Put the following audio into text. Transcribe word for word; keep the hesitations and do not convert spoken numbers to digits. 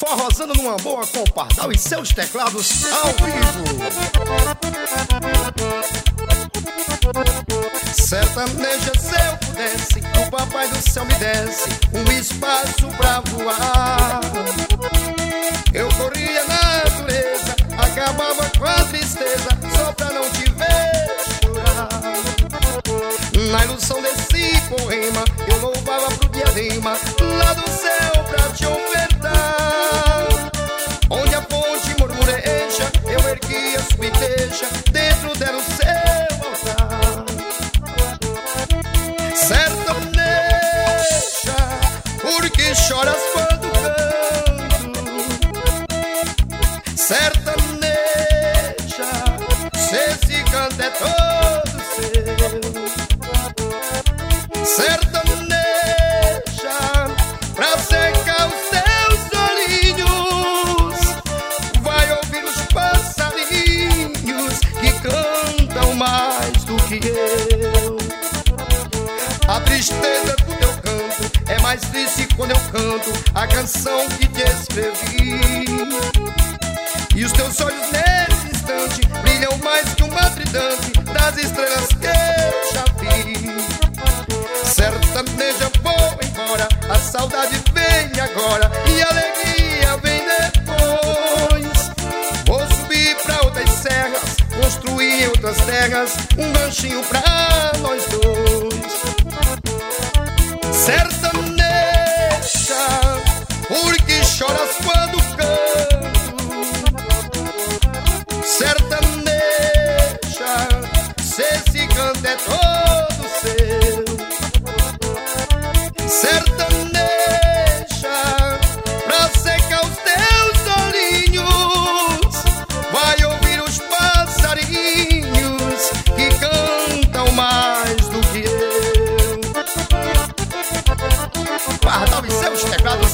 forrosando numa boa com o Pardal e seus teclados ao vivo. Sertaneja, se eu pudesse, o papai do céu me desse um espaço pra voar. Eu corria na natureza, acabava com a tristeza, só pra não te ver chorar. Na ilusão desse poema, eu louvava pro diadema lá do céu pra te ofertar. Onde a fonte murmureja, eu erguia subiteja, dentro dela o seu altar. Sertaneja, por que choras quando canto? Sertaneja, se esse canto é todo seu. Sertaneja, pra secar os teus olhinhos, vai ouvir os passarinhos que cantam mais do que eu. A tristeza do teu canto é mais triste quando eu canto a canção que te escrevi. E os teus olhos nesse instante brilham mais que uma tridente das estrelas que eu já vi. Sertaneja, vou embora, a saudade vem agora e a alegria vem depois. Vou subir pra outras serras, construir em outras terras um ranchinho pra nós dois. Sertaneja, por que choras quando canto? Sertaneja, se esse canto é todo seu. Sertaneja, pra secar os teus olhinhos, vai ouvir os passarinhos que cantam mais do que eu. Pardal e seus teclados